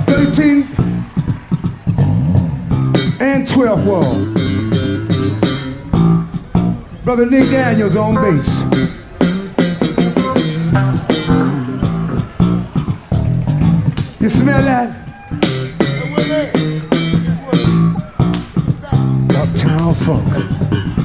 13th and 12th wall. Brother Nick Daniels on bass. You smell that? Uptown funk.